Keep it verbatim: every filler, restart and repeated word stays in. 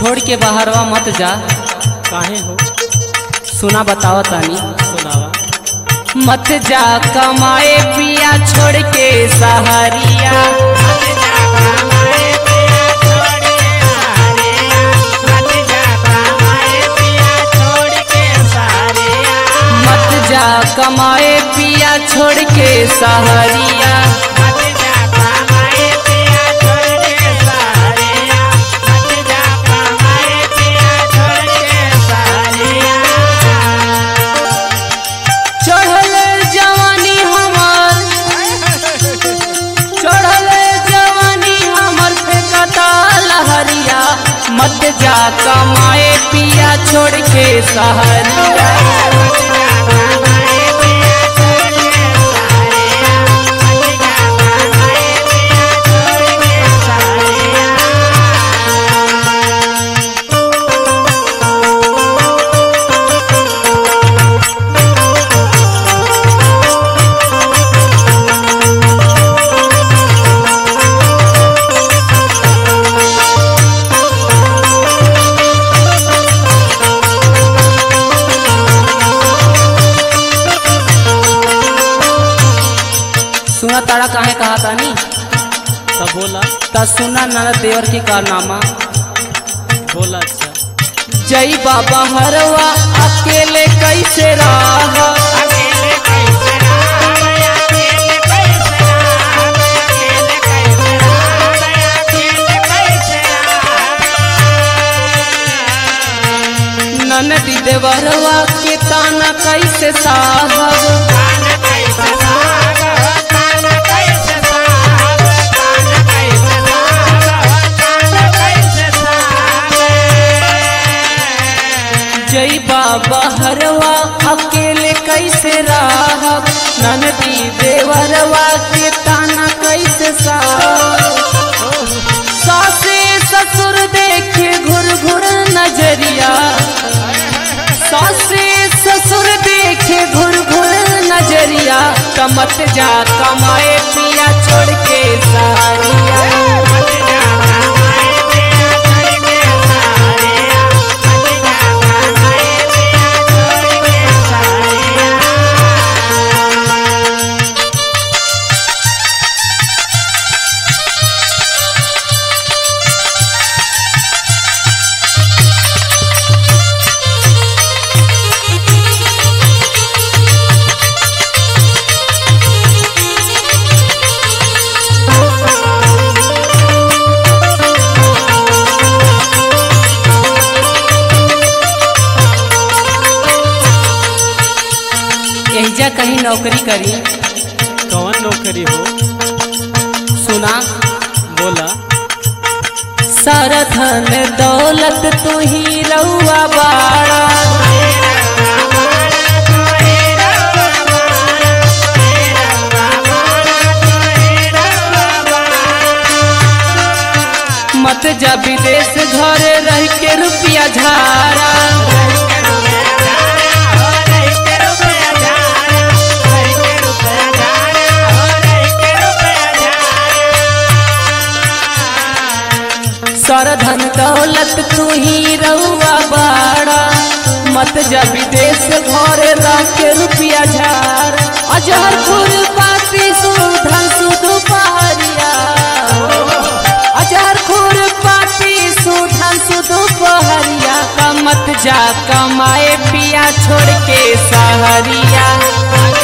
छोड़ के बाहरवा मत जा। काहे हो? सुना बताओ तानी। सुनावा। मत जा कमाए पिया छोड़ के सहारिया, मत जा कमाए पिया छोड़ के सहारिया। मत जा कमाए पिया छोड़ के सहारिया, सुना तारा काहे कहा तानी। तब बोला। ता सुना ननद देवर की कारनामा। बोला। अच्छा। जई बाबा हरवा अकेले कैसे रहा, ननदी देवरवा के ताना कैसे साहब, जई बाबा हरवा अकेले कैसे रहब, ननदी देवरवा के ताना कैसे साहब। सासे ससुर देखे घुर घुर नजरिया, सासे ससुर देखे घुर घुर नजरिया। कमत जा कमाए पिया छोड़ के सहारिया, एहिजा कहीं नौकरी करी। कौन नौकरी हो? सुना। बोला। सारा धन दौलत तू ही रउआ बाड़ा, मत जा विदेश घरे रह के रुपया झारा, सारा धन दौलत तू ही रउआ बाड़ा, मत जा विदेश घरे रह के रुपया झार। अजहर खुरपाती सुधन सुधु पहरिया, अजहर खुरपाती सुधन सुधु पहरिया। मत जा कमाए पिया छोड़ के सहारिया।